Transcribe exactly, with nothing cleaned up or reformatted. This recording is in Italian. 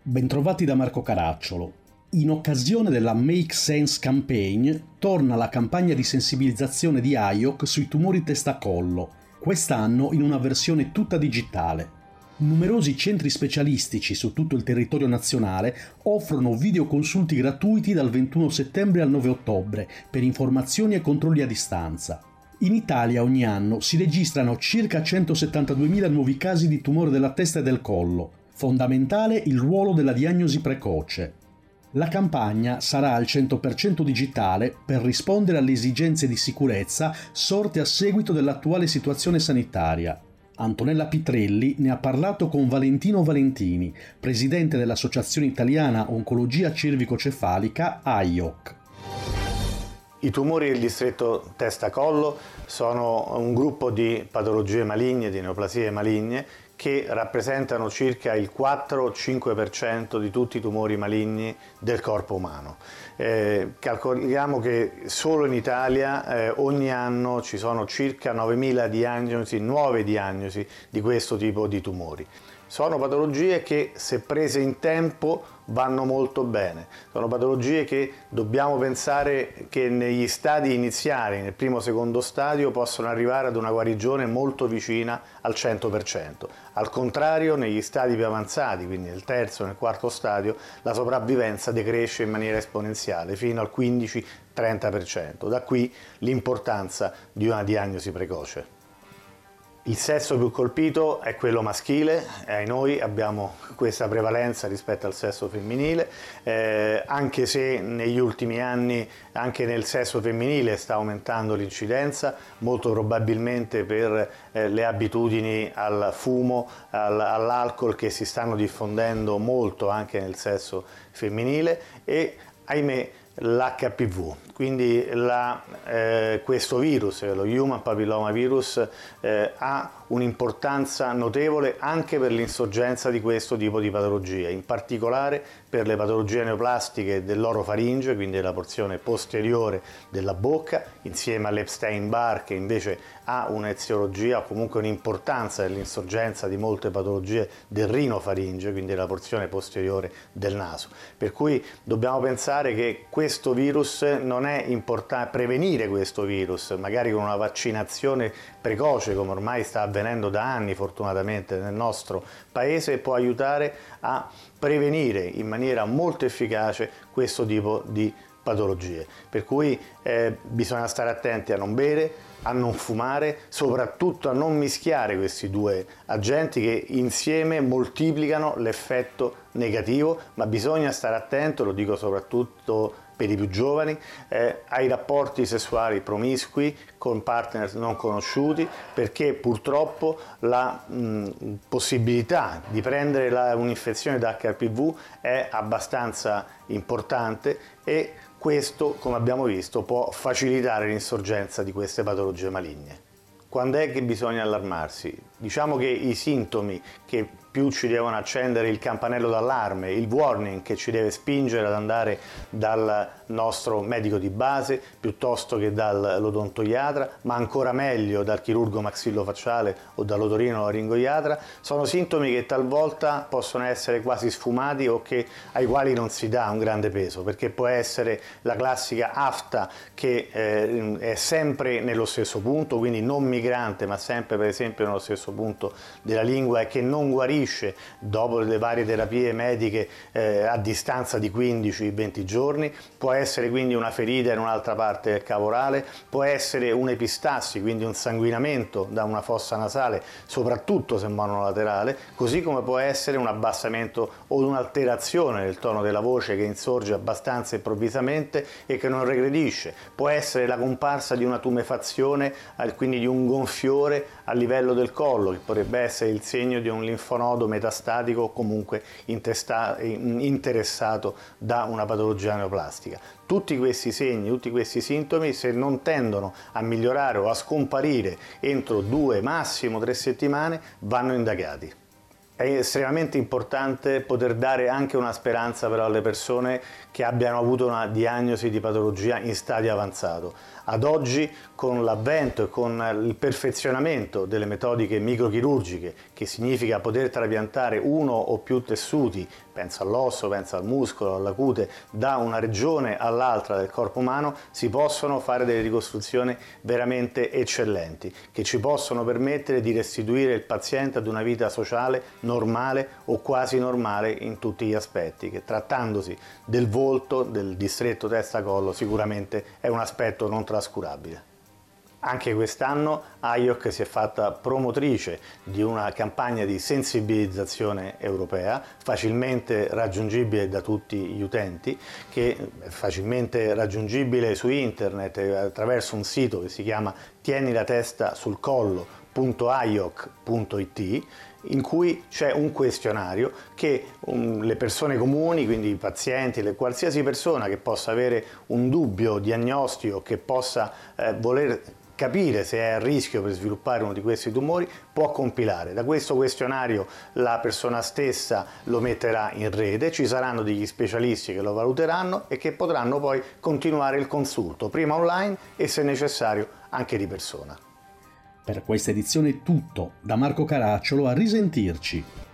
Bentrovati da Marco Caracciolo. In occasione della Make Sense Campaign torna la campagna di sensibilizzazione di A I O C sui tumori testa-collo, quest'anno in una versione tutta digitale. Numerosi centri specialistici su tutto il territorio nazionale offrono videoconsulti gratuiti dal ventuno settembre al nove ottobre per informazioni e controlli a distanza. In Italia ogni anno si registrano circa centosettantaduemila nuovi casi di tumore della testa e del collo. Fondamentale il ruolo della diagnosi precoce. La campagna sarà al cento per cento digitale per rispondere alle esigenze di sicurezza sorte a seguito dell'attuale situazione sanitaria. Antonella Pitrelli ne ha parlato con Valentino Valentini, presidente dell'Associazione Italiana Oncologia Cervicocefalica A I O C. I tumori del distretto testa-collo sono un gruppo di patologie maligne, di neoplasie maligne, che rappresentano circa il quattro cinque per cento di tutti i tumori maligni del corpo umano. Eh, calcoliamo che solo in Italia eh, ogni anno ci sono circa novemila diagnosi, nuove diagnosi di questo tipo di tumori. Sono patologie che, se prese in tempo, vanno molto bene. Sono patologie che dobbiamo pensare che negli stadi iniziali, nel primo o secondo stadio, possono arrivare ad una guarigione molto vicina al cento per cento. Al contrario, negli stadi più avanzati, quindi nel terzo e nel quarto stadio, la sopravvivenza decresce in maniera esponenziale fino al quindici trenta per cento. Da qui l'importanza di una diagnosi precoce. Il sesso più colpito è quello maschile, e noi abbiamo questa prevalenza rispetto al sesso femminile, eh, anche se negli ultimi anni anche nel sesso femminile sta aumentando l'incidenza, molto probabilmente per eh, le abitudini al fumo, al, all'alcol che si stanno diffondendo molto anche nel sesso femminile e, ahimè, l'H P V, quindi la, eh, questo virus, lo Human Papilloma Virus, eh, ha un'importanza notevole anche per l'insorgenza di questo tipo di patologia, in particolare per le patologie neoplastiche dell'orofaringe, quindi della porzione posteriore della bocca, insieme all'Epstein-Barr che invece ha un'eziologia o comunque un'importanza dell'insorgenza di molte patologie del rinofaringe, quindi della porzione posteriore del naso. Per cui dobbiamo pensare che questo virus non è importante, prevenire questo virus, magari con una vaccinazione precoce, come ormai sta avvenendo da anni fortunatamente nel nostro paese, può aiutare a prevenire in maniera molto efficace questo tipo di patologie. Per cui eh, bisogna stare attenti a non bere, a non fumare, soprattutto a non mischiare questi due agenti che insieme moltiplicano l'effetto negativo, ma bisogna stare attento, lo dico soprattutto per i più giovani, eh, ai rapporti sessuali promiscui con partner non conosciuti, perché purtroppo la mh, possibilità di prendere la, un'infezione da H P V è abbastanza importante e questo, come abbiamo visto, può facilitare l'insorgenza di queste patologie maligne. Quando è che bisogna allarmarsi? Diciamo che i sintomi che più ci devono accendere il campanello d'allarme, il warning che ci deve spingere ad andare dal nostro medico di base piuttosto che dall'odontoiatra, ma ancora meglio dal chirurgo maxillofacciale o dall'otorino-laringoiatra, sono sintomi che talvolta possono essere quasi sfumati o che, ai quali non si dà un grande peso, perché può essere la classica afta che eh, è sempre nello stesso punto, quindi non migrante ma sempre per esempio nello stesso punto della lingua e che non guarisce dopo le varie terapie mediche eh, a distanza di quindici venti giorni, può essere quindi una ferita in un'altra parte del cavo orale, può essere un'epistassi, quindi un sanguinamento da una fossa nasale, soprattutto se monolaterale, così come può essere un abbassamento o un'alterazione del tono della voce che insorge abbastanza improvvisamente e che non regredisce, può essere la comparsa di una tumefazione, quindi di un gonfiore a livello del collo, che potrebbe essere il segno di un linfonodo metastatico o comunque interessato da una patologia neoplastica. Tutti questi segni, tutti questi sintomi, se non tendono a migliorare o a scomparire entro due, massimo tre settimane, vanno indagati. È estremamente importante poter dare anche una speranza però alle persone che abbiano avuto una diagnosi di patologia in stadio avanzato. Ad oggi, con l'avvento e con il perfezionamento delle metodiche microchirurgiche, che significa poter trapiantare uno o più tessuti, penso all'osso, penso al muscolo, alla cute, da una regione all'altra del corpo umano, si possono fare delle ricostruzioni veramente eccellenti, che ci possono permettere di restituire il paziente ad una vita sociale normale o quasi normale in tutti gli aspetti, che trattandosi del volto, del distretto testa-collo, sicuramente è un aspetto non trascurabile. Anche quest'anno A I O C si è fatta promotrice di una campagna di sensibilizzazione europea, facilmente raggiungibile da tutti gli utenti, che è facilmente raggiungibile su internet attraverso un sito che si chiama tieni la testa sul collo punto a i o c punto i t, in cui c'è un questionario che um, le persone comuni, quindi i pazienti, le, qualsiasi persona che possa avere un dubbio diagnostico, che possa eh, voler capire se è a rischio per sviluppare uno di questi tumori, può compilare. Da questo questionario la persona stessa lo metterà in rete, ci saranno degli specialisti che lo valuteranno e che potranno poi continuare il consulto, prima online e se necessario anche di persona. Per questa edizione è tutto, da Marco Caracciolo, a risentirci.